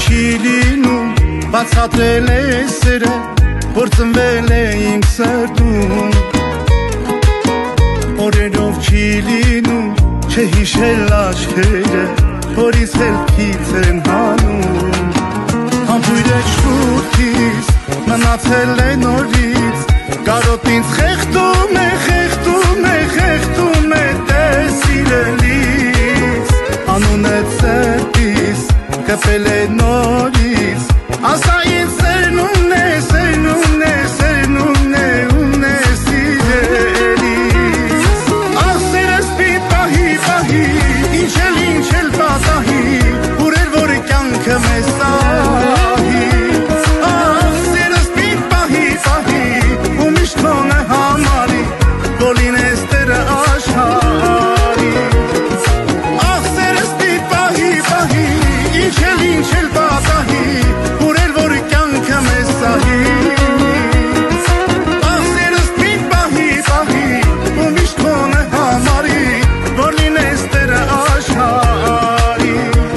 չի լինում բացատրել է սերը որ ծնվել է իմ սրտում օրերով չի լինում չհիշել աչքերը որ ինձ խելքից են հանում համբույրը շուրթից մնացել է նորից կարոտ ինձ խեղդում է տեր սիրելիս անունը ծերտիս կպել է նորից ասա ինձ սերնումն է սիրելիս ախ սերս պիտահի ինչ էլ պատահի ուրեր որ կյանքը մեզ սահի ախ սերս պիտահի ու միշտ քոնը համարի որ լինես տերը աշխարհի ախ սերս պիտահի ինչ էլ պատահի ուրեր որ կյանքը մեզ սահի ախ սերս պիտահի ու միշտ քոնը համարի որ լինես տերը աշխարհի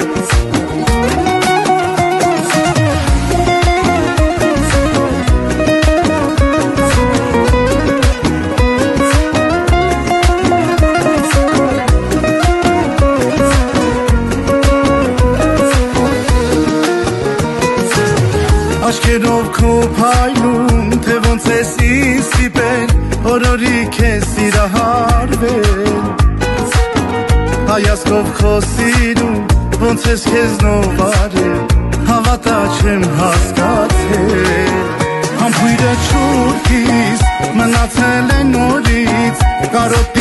Աչքերով քո փայլում թե ոնց ես ինձ սիպել օրորի քեզ սիրահարվել հայացքով քո սիրում ոնց ես քեզնով արել հավատա չեմ հասկացել համբույրը շուրթից մնացել է նորից կարոտ